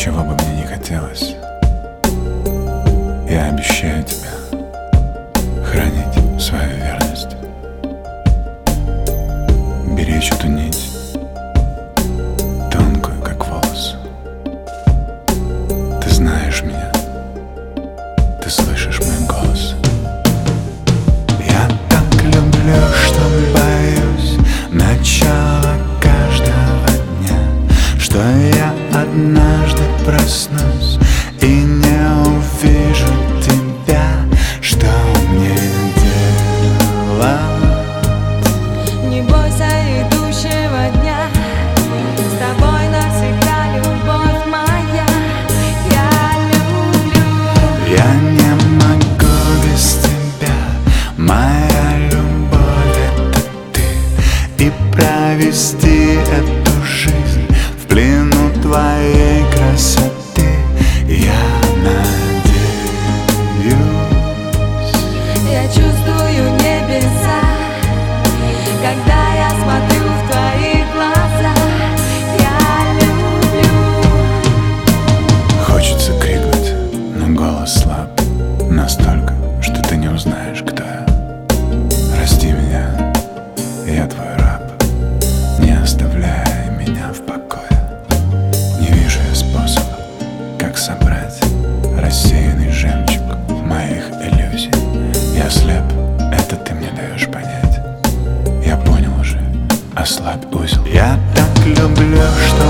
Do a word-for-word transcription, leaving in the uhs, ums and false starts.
чего бы мне не хотелось, я обещаю тебе хранить свою верность, беречь эту нить, тонкую, как волос. Ты знаешь меня, ты слышишь мой голос. Я так люблю, что боюсь начала каждого дня, что я однажды проснусь и не увижу тебя. Что мне делать? Не бойся идущего дня, с тобой навсегда любовь моя. Я люблю. Я не могу без тебя, моя любовь — это ты. И провести эту жизнь в плену твоей красоты я надеюсь. Я чувствую небеса, когда я смотрю в твои глаза. Я люблю. Хочется крикнуть, но голос слаб настолько, что ты не узнаешь, кто я. Прости меня, я твой раб, не оставляй меня в покое. Не вижу я способа, как собрать рассеянный жемчуг моих иллюзий. Я слеп, это ты мне даешь понять. Я понял уже, ослабь узел. Я так люблю, что